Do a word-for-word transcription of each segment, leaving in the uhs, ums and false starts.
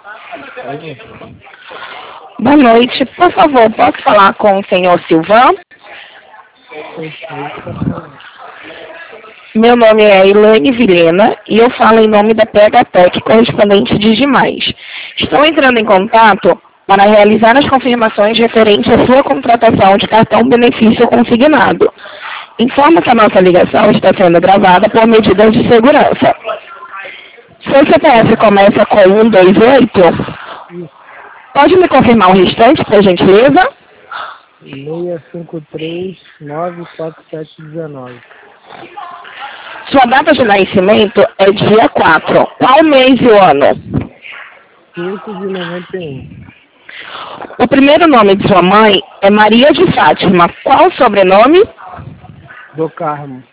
Boa noite. Por favor, posso falar com o senhor Silvan? Meu nome é Elaine Vilhena e eu falo em nome da P H Tech, correspondente de Digimais. Estou entrando em contato para realizar as confirmações referentes à sua contratação de cartão benefício consignado. Informo que a nossa ligação está sendo gravada por medidas de segurança. Seu C P F começa com um dois oito. Pode me confirmar o restante, por gentileza? seis cinco três nove quatro sete um nove. Sua data de nascimento é dia quatro. Qual mês e o ano? cinco de noventa e um. O primeiro nome de sua mãe é Maria de Fátima. Qual o sobrenome? Do Carmo.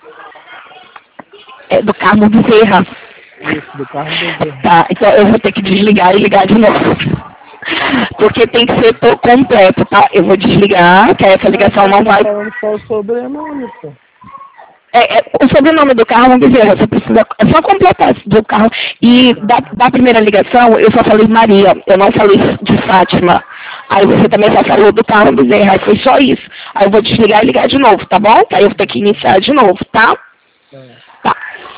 É do Carmo Bezerra. Isso, do Carmo Bezerra. Tá, então eu vou ter que desligar e ligar de novo. Porque tem que ser por completo, tá? Eu vou desligar, que essa ligação não vai... Falando só o sobrenome, pô. É, é, o sobrenome do Carmo Bezerra, você precisa... É só completar do carro. E da, da primeira ligação, eu só falei Maria, eu não falei de Fátima. Aí você também só falou do Carmo Bezerra, aí foi só isso. Aí eu vou desligar e ligar de novo, tá bom? Aí eu vou ter que iniciar de novo, tá? É. Tá.